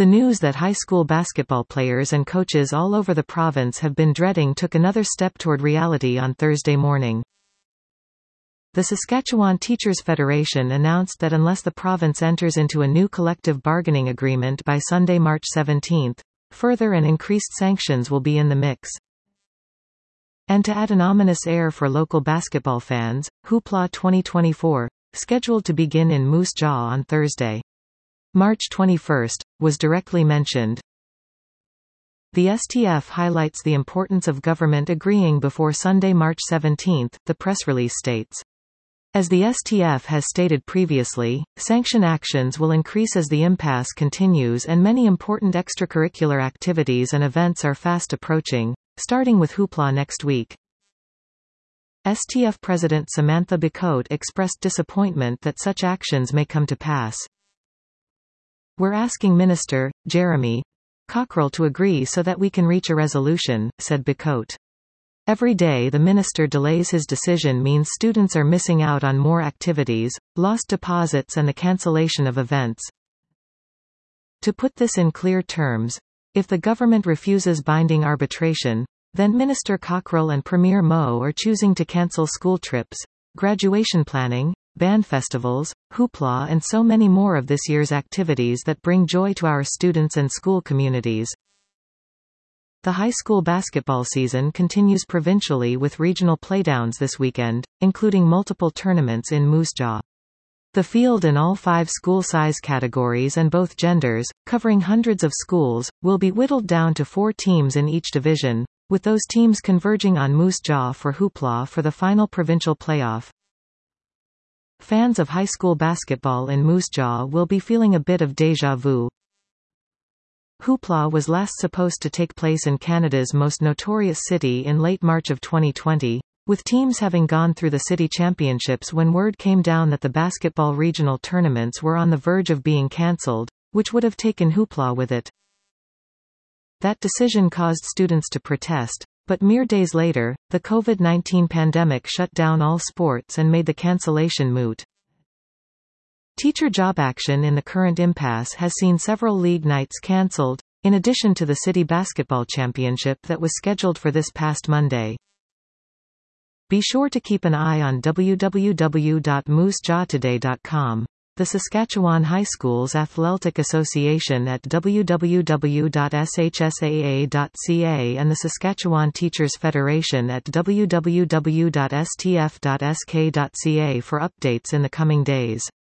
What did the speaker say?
The news that high school basketball players and coaches all over the province have been dreading took another step toward reality on Thursday morning. The Saskatchewan Teachers Federation announced that unless the province enters into a new collective bargaining agreement by Sunday, March 17, further and increased sanctions will be in the mix. And to add an ominous air for local basketball fans, Hoopla 2024, scheduled to begin in Moose Jaw on Thursday, March 21, was directly mentioned. The STF highlights the importance of government agreeing before Sunday, March 17, the press release states. As the STF has stated previously, sanction actions will increase as the impasse continues and many important extracurricular activities and events are fast approaching, starting with Hoopla next week. STF President Samantha Bicote expressed disappointment that such actions may come to pass. "We're asking Minister Jeremy Cockrell to agree so that we can reach a resolution," said Bicote. "Every day the minister delays his decision means students are missing out on more activities, lost deposits and the cancellation of events. To put this in clear terms, if the government refuses binding arbitration, then Minister Cockrell and Premier Moe are choosing to cancel school trips, graduation planning, band festivals, Hoopla and so many more of this year's activities that bring joy to our students and school communities." The high school basketball season continues provincially with regional playdowns this weekend, including multiple tournaments in Moose Jaw. The field in all 5 school size categories and both genders, covering hundreds of schools, will be whittled down to 4 teams in each division, with those teams converging on Moose Jaw for Hoopla for the final provincial playoff. Fans of high school basketball in Moose Jaw will be feeling a bit of déjà vu. Hoopla was last supposed to take place in Canada's most notorious city in late March of 2020, with teams having gone through the city championships when word came down that the basketball regional tournaments were on the verge of being cancelled, which would have taken Hoopla with it. That decision caused students to protest, but mere days later, the COVID-19 pandemic shut down all sports and made the cancellation moot. Teacher job action in the current impasse has seen several league nights cancelled, in addition to the City Basketball Championship that was scheduled for this past Monday. Be sure to keep an eye on www.moosejawtoday.com, the Saskatchewan High Schools Athletic Association at www.shsaa.ca and the Saskatchewan Teachers Federation at www.stf.sk.ca for updates in the coming days.